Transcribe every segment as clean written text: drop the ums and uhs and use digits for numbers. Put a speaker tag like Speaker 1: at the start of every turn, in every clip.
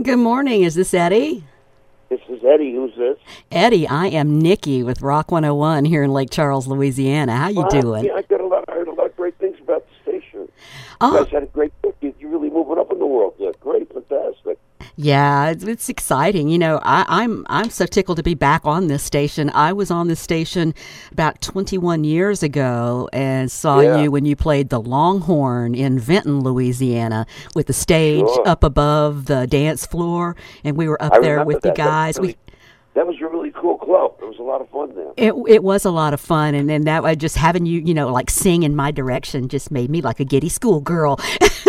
Speaker 1: Good morning. Is this Eddie?
Speaker 2: This is Eddie. Who's this?
Speaker 1: Eddie, I am Nikki with Rock 101 here in Lake Charles, Louisiana. How you doing?
Speaker 2: Yeah, I heard a lot of great things about the station.
Speaker 1: Oh.
Speaker 2: You guys had a great book. You're really moving up in the world. Yeah, great, fantastic.
Speaker 1: Yeah, it's exciting. You know, I'm so tickled to be back on this station. I was on this station about 21 years ago and saw you when you played the Longhorn in Vinton, Louisiana, with the stage up above the dance floor, and we were up there with you guys.
Speaker 2: That was a really cool club. It was a lot of fun there.
Speaker 1: It was a lot of fun, and then that just having you, like sing in my direction just made me like a giddy schoolgirl.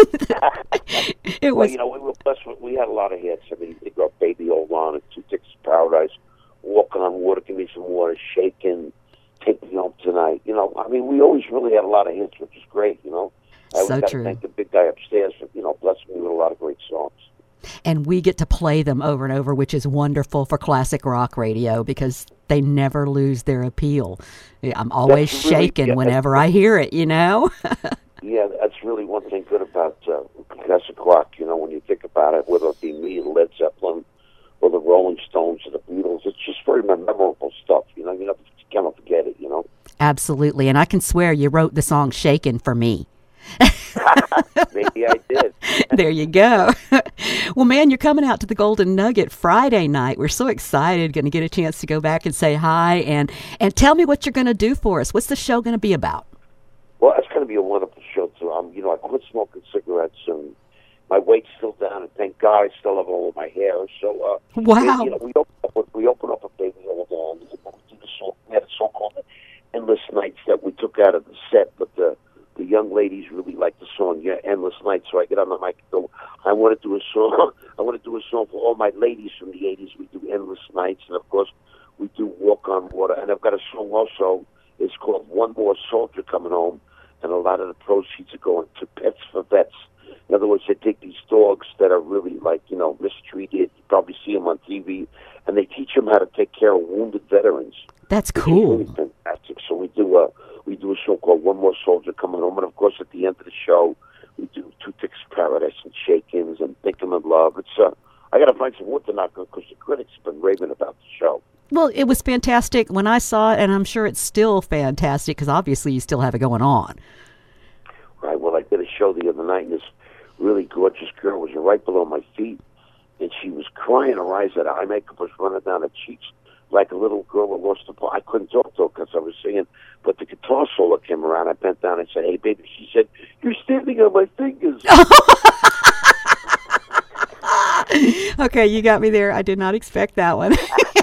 Speaker 1: It was.
Speaker 2: Well, we were blessed. We had a lot of hits. I mean, they got Baby Old On and Two Tickets to Paradise, Walking on Water, Give Me Some Water, Shakin', Take Me Home Tonight. I mean, we always really had a lot of hits, which is great. I got to thank the big guy upstairs for blessing me with a lot of great songs.
Speaker 1: And we get to play them over and over, which is wonderful for classic rock radio because they never lose their appeal. I'm always shaken whenever I hear it,
Speaker 2: Yeah, that's really one thing good about classic rock, when you think about it, whether it be me, Led Zeppelin, or the Rolling Stones, or the Beatles. It's just very memorable stuff, you cannot forget it,
Speaker 1: Absolutely, and I can swear you wrote the song Shakin' for me.
Speaker 2: Maybe I did.
Speaker 1: There you go. Well, man, you're coming out to the Golden Nugget Friday night. We're so excited, going to get a chance to go back and say hi and tell me what you're going to do for us. What's the show going to be about?
Speaker 2: Well, it's going to be a wonderful show, too. I quit smoking cigarettes, and my weight's still down, and thank God I still have all of my hair. So,
Speaker 1: wow.
Speaker 2: We open up a Baby Old On. We had a song called Endless Nights that we took out of the set, but the young ladies really like the song, Endless Nights. So I get on the mic and go, I want to do a song. I want to do a song for all my ladies from the 80s. We do Endless Nights, and of course, we do Walk on Water. And I've got a song also. It's called One More Soldier Coming Home, and a lot of the proceeds are going to Pets for Vets. In other words, they take these dogs that are really mistreated. You probably see them on TV, and they teach them how to take care of wounded veterans.
Speaker 1: That's cool.
Speaker 2: Really fantastic. So we do a show called One More Soldier Coming Home, and of course at the end of the show we do Two Tickets to Paradise and Shake-Ins and Think 'Em in Love. It's I got to find some wood to knock on because the critics have been raving about the show.
Speaker 1: Well, it was fantastic when I saw it, and I'm sure it's still fantastic because obviously you still have it going on.
Speaker 2: Right. Well, I did a show the other night, and this really gorgeous girl was right below my feet, and she was crying her eyes out. Eye makeup was running down her cheeks like a little girl that lost a ball. I couldn't talk to her because I was singing, but the guitar solo came around. I bent down and said, "Hey, baby." She said, "You're standing on my fingers."
Speaker 1: Okay, you got me there. I did not expect that one.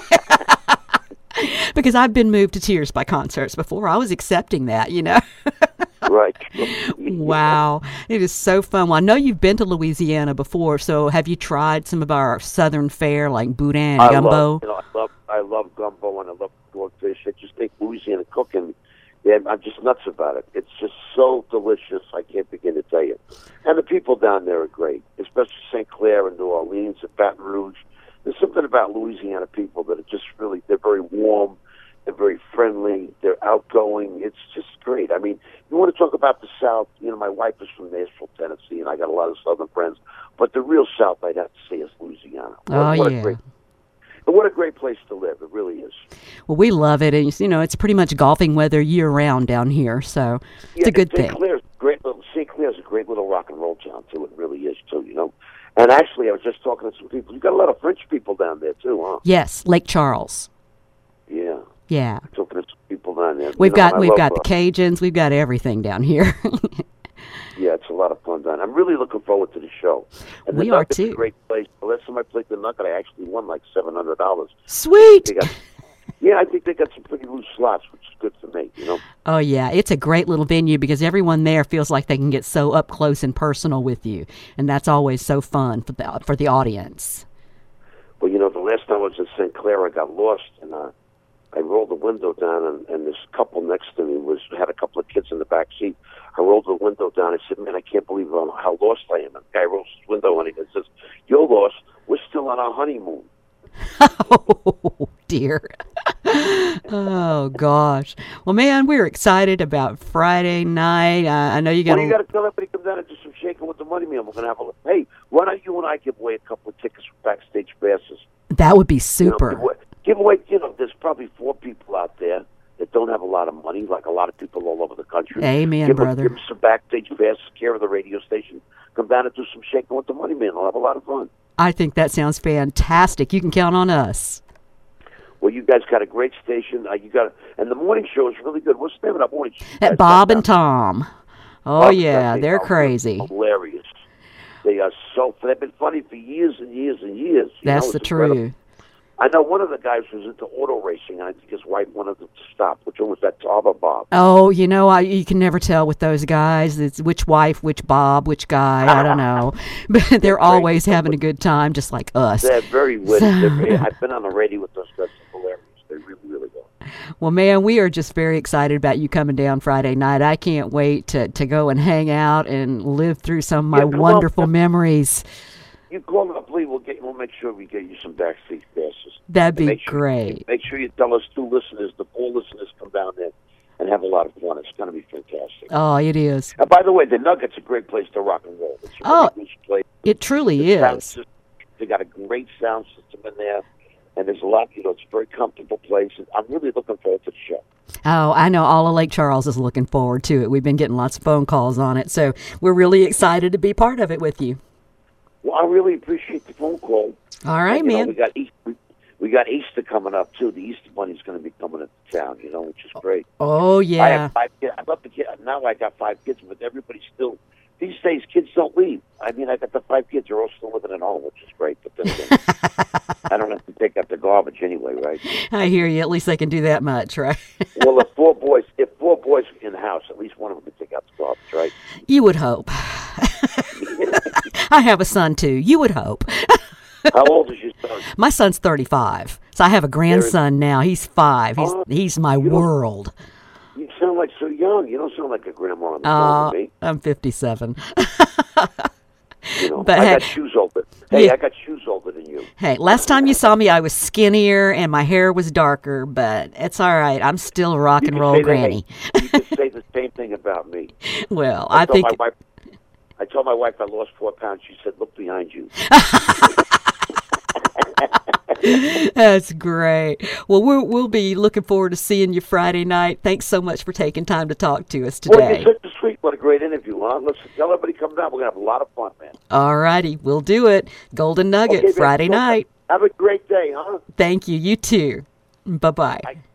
Speaker 1: Because I've been moved to tears by concerts before. I was accepting that,
Speaker 2: Right.
Speaker 1: Wow. It is so fun. Well, I know you've been to Louisiana before, so have you tried some of our southern fare like boudin and gumbo?
Speaker 2: I love gumbo and I love dogfish. I just think Louisiana cooking, I'm just nuts about it. It's just so delicious. I can't begin to tell you. And the people down there are great, especially St. Clair and New Orleans and Baton Rouge. There's something about Louisiana people that are just really, they're very warm, they're very friendly, they're outgoing. It's just great. I mean, you want to talk about the South, my wife is from Nashville, Tennessee, and I got a lot of Southern friends, but the real South, I'd have to say, is Louisiana. What a great place to live. It really is.
Speaker 1: Well, we love it, and it's pretty much golfing weather year-round down here, so it's a good thing.
Speaker 2: St. Clair's a great little rock and roll town, too. It really is, too, And actually, I was just talking to some people. You've got a lot of French people down there, too, huh?
Speaker 1: Yes, Lake Charles.
Speaker 2: Yeah.
Speaker 1: Yeah.
Speaker 2: I'm talking to some people down there.
Speaker 1: We've got the Cajuns. We've got everything down here.
Speaker 2: Yeah, it's a lot of fun down. I'm really looking forward to the show. And
Speaker 1: we are, too.
Speaker 2: A great place. The last time I played the Nugget, I actually won like $700.
Speaker 1: Sweet!
Speaker 2: I think they got some pretty loose slots, which is good for me,
Speaker 1: Oh, yeah. It's a great little venue because everyone there feels like they can get so up close and personal with you. And that's always so fun for the audience.
Speaker 2: Well, the last time I was in St. Clair, I got lost, and I rolled the window down, and this couple next to me had a couple of kids in the back seat. I rolled the window down. I said, "Man, I can't believe how lost I am." And the guy rolls his window, and he says, "You're lost. We're still on our honeymoon."
Speaker 1: Oh, dear. Oh gosh. Well, man, we're excited about Friday night. I know you got.
Speaker 2: Well, you got to tell everybody come down and do some shaking with the Money Man. We're gonna have a hey. Why don't you and I give away a couple of tickets for backstage passes?
Speaker 1: That would be super.
Speaker 2: Give away. There's probably 4 people out there that don't have a lot of money, like a lot of people all over the country.
Speaker 1: Amen, brother.
Speaker 2: Give them some backstage passes, care of the radio station. Come down and do some shaking with the Money Man. We'll have a lot of fun.
Speaker 1: I think that sounds fantastic. You can count on us.
Speaker 2: Well, you guys got a great station. And the morning show is really good. What's the name of that morning show?
Speaker 1: At Bob and Tom. Oh, yeah, they're crazy.
Speaker 2: Hilarious. They are they've been funny for years and years and years.
Speaker 1: That's the truth.
Speaker 2: I know one of the guys was into auto racing, and I think his wife wanted him to stop. Which one was that, Tom or Bob?
Speaker 1: Oh, you can never tell with those guys. It's which wife, which Bob, which guy. I don't know. But they're always having a good time, just like us.
Speaker 2: They're very witty. I've been on the radio with those guys. They're hilarious. They really, really are.
Speaker 1: Well, man, we are just very excited about you coming down Friday night. I can't wait to go and hang out and live through some of my wonderful memories.
Speaker 2: You call up, please. We'll make sure we get you some backstage passes.
Speaker 1: That'd be great.
Speaker 2: Make sure you tell us 2 listeners, the 4 listeners, come down there and have a lot of fun. It's going to be fantastic.
Speaker 1: Oh, it is.
Speaker 2: And by the way, the Nugget's a great place to rock and roll. It's a really good place.
Speaker 1: It truly is.
Speaker 2: They got a great sound system in there, and there's a lot. It's a very comfortable place. I'm really looking forward to the show.
Speaker 1: Oh, I know all of Lake Charles is looking forward to it. We've been getting lots of phone calls on it, so we're really excited to be part of it with you.
Speaker 2: Well, I really appreciate the phone call.
Speaker 1: All right, man.
Speaker 2: We got Easter coming up too. The Easter Bunny's going to be coming into town, which is great.
Speaker 1: Oh yeah.
Speaker 2: I have 5 kids. I love the kid. Now I got 5 kids, but everybody's still. These days, kids don't leave. I mean, I got the 5 kids. They're all still living at home, which is great. But then again, I don't have to take out the garbage anyway, right?
Speaker 1: I hear you. At least they can do that much, right?
Speaker 2: Well, if 4 boys in the house, at least one of them can take out the garbage, right?
Speaker 1: You would hope. I have a son too. You would hope.
Speaker 2: How old is your son?
Speaker 1: My son's 35. So I have a grandson now. He's 5. He's my world.
Speaker 2: You sound like so young. You don't sound like a grandma on the phone with me.
Speaker 1: I'm 57.
Speaker 2: But I got shoes older. Hey, I got shoes older than you.
Speaker 1: Hey, last time you saw me, I was skinnier and my hair was darker, but it's all right. I'm still a rock and roll granny.
Speaker 2: You can say the same thing about me.
Speaker 1: Well, I think...
Speaker 2: I told my wife I lost 4 pounds. She said, "Look behind you."
Speaker 1: That's great. Well, we'll be looking forward to seeing you Friday night. Thanks so much for taking time to talk to us today.
Speaker 2: Well, you're such a sweet. What a great interview, huh? Let's tell everybody come down. We're going to have a lot of fun, man.
Speaker 1: All righty. We'll do it. Golden Nugget, Friday night.
Speaker 2: Have a great day, huh?
Speaker 1: Thank you. You too. Bye-bye.